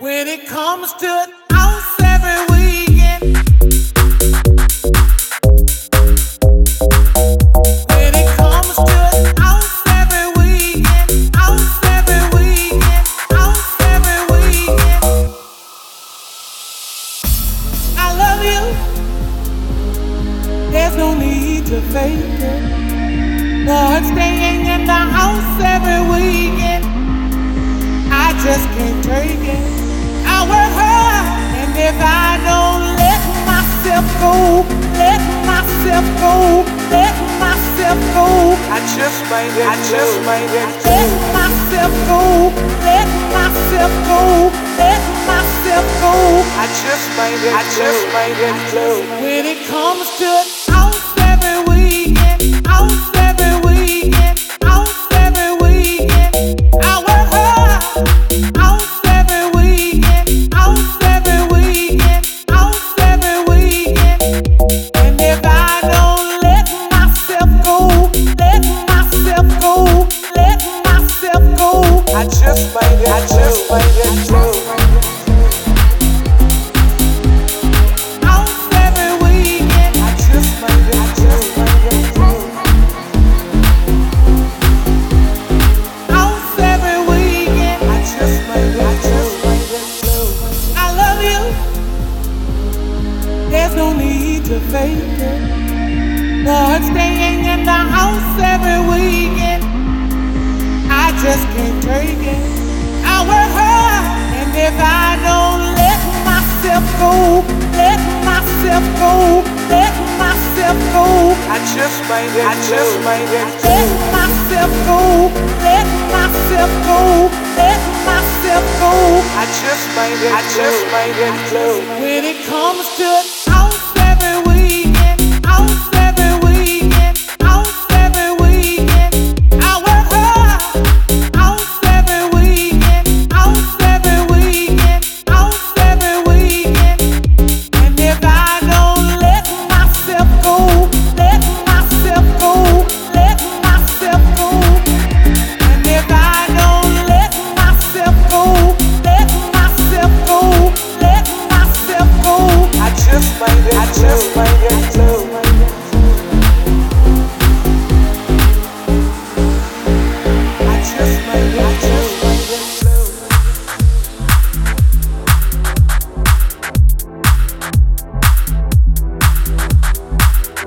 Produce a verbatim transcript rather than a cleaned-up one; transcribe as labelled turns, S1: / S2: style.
S1: When it comes to house every weekend, when it comes to house every weekend, house every weekend, house every weekend, I love you. There's no need to fake it. But staying in the house every weekend, I just can't take it. I work hard, and if I don't let myself go, let myself go, let myself go, I just might, I just might let myself go, let myself go, let myself go, I just might, I just might let go. When it comes to house every weekend, house every weekend, house every weekend, I work hard, house every weekend, house every weekend, house every weekend, and if I don't let myself go, let myself go, let myself go, I just might, I just might let go. There's no need to fake it. But staying in the house every weekend, I just can't take it. I work hard, and if I don't let myself go, let myself go, let myself go, I just might, I just might let myself go, let myself go, let myself go, I just might, I just might let go. When it comes to